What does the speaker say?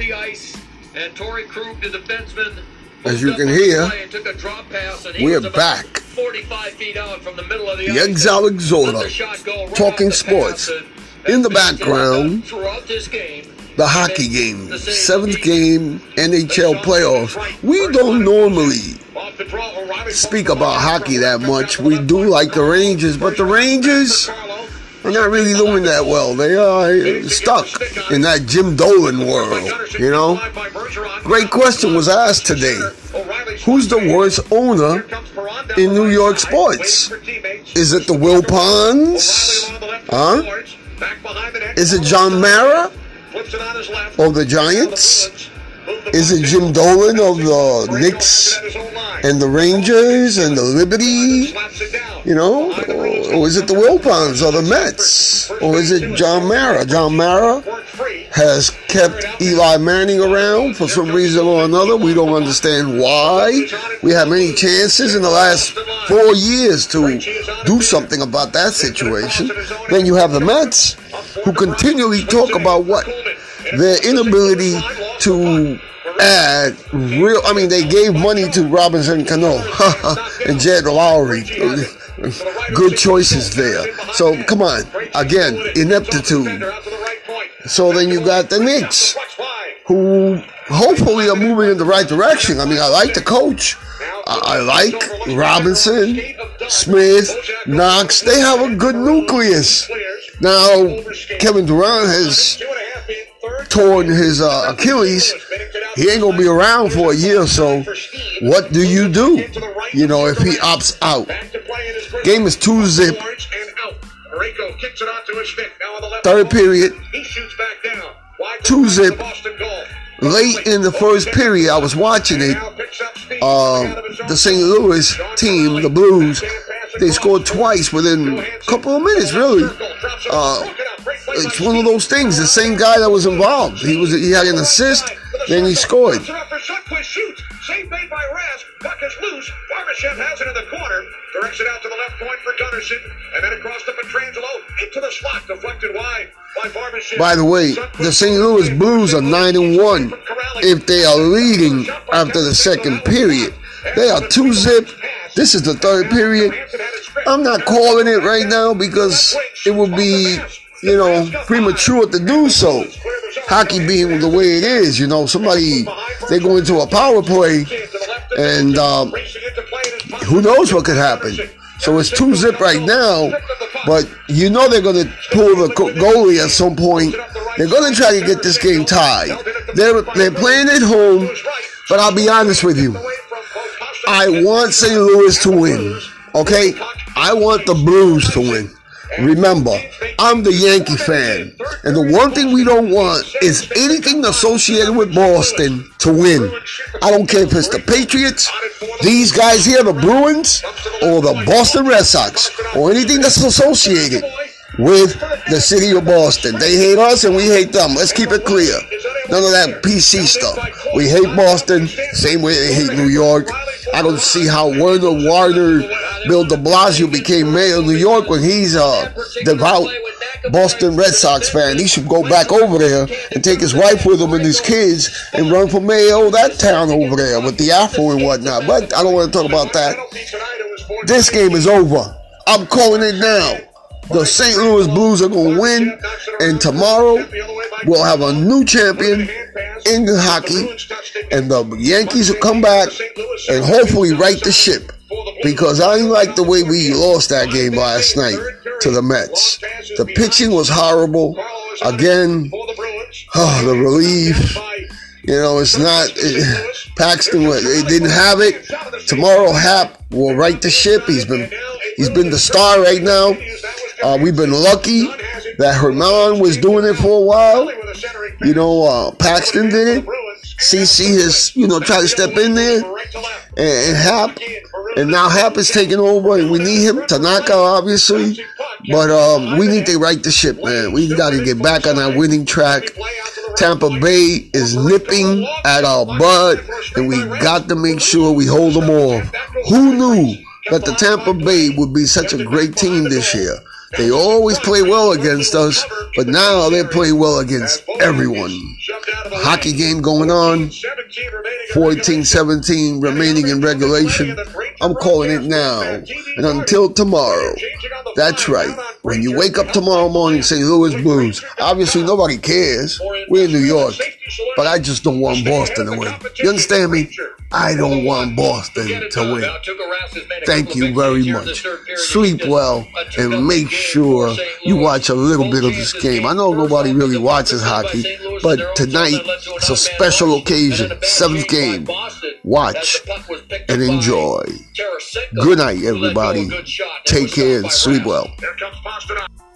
the ice, and Torrey Krug, the defenseman, as you can hear, took a drop pass, and we're back. 45 feet out from the middle of the Exile Exhorter, talking sports. In the background, the hockey game, 7th game, NHL playoffs. We don't normally speak about hockey that much. We do like the Rangers, but the Rangers are not really doing that well. They are stuck in that Jim Dolan world, you know. Great question was asked today. Who's the worst owner in New York sports? Is it the Wilpons? Huh? Is it John Mara of the Giants? Is it Jim Dolan of the Knicks and the Rangers and the Liberty? You know? Or is it the Wilpons or the Mets? Or is it John Mara? John Mara has kept Eli Manning around for some reason or another. We don't understand why. We had many chances in the last 4 years to do something about that situation. Then you have the Mets, who continually talk about what? Their inability to add real. I mean, they gave money to Robinson Cano and Jed Lowry. Good choices there. So, come on. Again, ineptitude. So then you got the Knicks, who hopefully are moving in the right direction. I mean, I like the coach. I like Robinson, Smith, Knox. They have a good nucleus. Now, Kevin Durant has torn his Achilles. He ain't going to be around for a year or so. What do? You know, if he opts out. Game is 2-0. Third period, 2-0. Late in the first period, I was watching it. The St. Louis team, the Blues, they scored twice within a couple of minutes, really. It's one of those things. The same guy that was involved. He had an assist, then he scored. Save made by Rask. Puck is loose. Barbashev has it in the corner. Directs it out to the left point for Gunnarsson. And then across to Pietrangelo. Into the slot. Deflected wide by Barbashev. By the way, the St. Louis Blues are 9-1 if they are leading after the second period. They are 2-0. This is the third period. I'm not calling it right now because it would be, you know, premature to do so. Hockey being the way it is, you know, they go into a power play and who knows what could happen. So it's 2-0 right now, but you know they're going to pull the goalie at some point. They're going to try to get this game tied. They're playing at home, but I'll be honest with you. I want St. Louis to win, okay? I want the Blues to win. Remember, I'm the Yankee fan, and the one thing we don't want is anything associated with Boston to win. I don't care if it's the Patriots, these guys here, the Bruins, or the Boston Red Sox, or anything that's associated with the city of Boston. They hate us and we hate them. Let's keep it clear. None of that PC stuff. We hate Boston, same way they hate New York. I don't see how Werner Bill de Blasio became mayor of New York when he's a devout Boston Red Sox fan. He should go back over there and take his wife with him and his kids and run for mayor of that town over there with the afro and whatnot. But I don't want to talk about that. This game is over. I'm calling it now. The St. Louis Blues are going to win, and tomorrow we'll have a new champion in hockey, and the Yankees will come back and hopefully right the ship, because I didn't like the way we lost that game last night to the Mets. The pitching was horrible. Again, the relief. You know, it's not Paxton. They didn't have it. Tomorrow, Hap will right the ship. He's been the star right now. We've been lucky that Herman was doing it for a while. You know, Paxton did it. CC has, tried to step in there. And Hap. And now Hap is taking over, and we need him. Tanaka, obviously. But we need to right the ship, man. We got to get back on our winning track. Tampa Bay is nipping at our butt, and we got to make sure we hold them off. Who knew that the Tampa Bay would be such a great team this year? They always play well against us, but now they're playing well against everyone. hockey game going on. 14-17 remaining in regulation. I'm calling it now. And until tomorrow, that's right. When you wake up tomorrow morning, St. Louis Blues. Obviously, nobody cares. We're in New York. But I just don't want Boston to win. You understand me? I don't want Boston to win. Thank you very much. Sleep well and make sure you watch a little bit of this game. I know nobody really watches hockey, but tonight it's a special occasion. 7th game. Watch and enjoy. Good night, everybody. Take care and sleep well. Here comes Pastrnak.